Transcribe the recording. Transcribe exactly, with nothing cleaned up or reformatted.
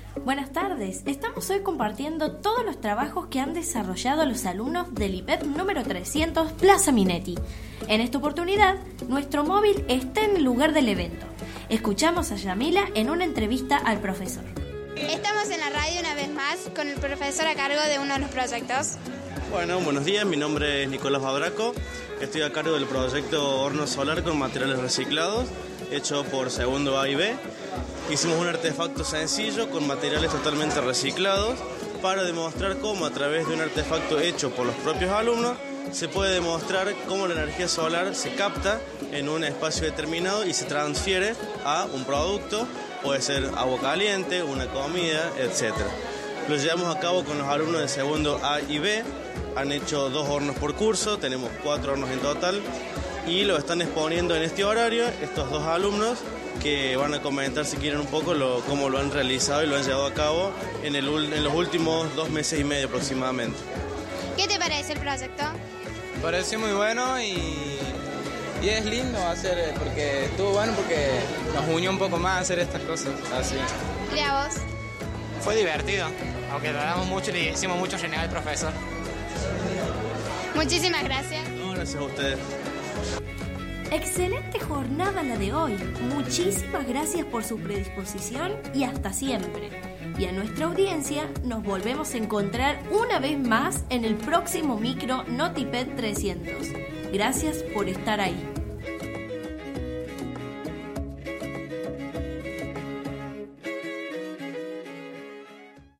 Buenas tardes, estamos hoy compartiendo todos los trabajos que han desarrollado los alumnos del I P E T número trescientos Plaza Minetti. En esta oportunidad, nuestro móvil está en el lugar del evento. Escuchamos a Yamila en una entrevista al profesor. Estamos en la radio una vez más con el profesor a cargo de uno de los proyectos. Bueno, buenos días, mi nombre es Nicolás Babraco, estoy a cargo del proyecto Horno Solar con materiales reciclados, hecho por segundo A y B. Hicimos un artefacto sencillo con materiales totalmente reciclados para demostrar cómo a través de un artefacto hecho por los propios alumnos se puede demostrar cómo la energía solar se capta en un espacio determinado y se transfiere a un producto, puede ser agua caliente, una comida, etcétera. Lo llevamos a cabo con los alumnos de segundo A y B, han hecho dos hornos por curso, tenemos cuatro hornos en total y lo están exponiendo en este horario estos dos alumnos que van a comentar si quieren un poco lo, cómo lo han realizado y lo han llevado a cabo en, el, en los últimos dos meses y medio aproximadamente. ¿Qué te parece el proyecto? Me pareció muy bueno y, y es lindo hacer, porque estuvo bueno porque nos unió un poco más a hacer estas cosas así. ¿Y a vos? Fue divertido, aunque tardamos mucho y le hicimos mucho renegar al profesor. Muchísimas gracias. No, gracias a ustedes. Excelente jornada la de hoy. Muchísimas gracias por su predisposición y hasta siempre. Y a nuestra audiencia nos volvemos a encontrar una vez más en el próximo micro Noti P E T trescientos. Gracias por estar ahí.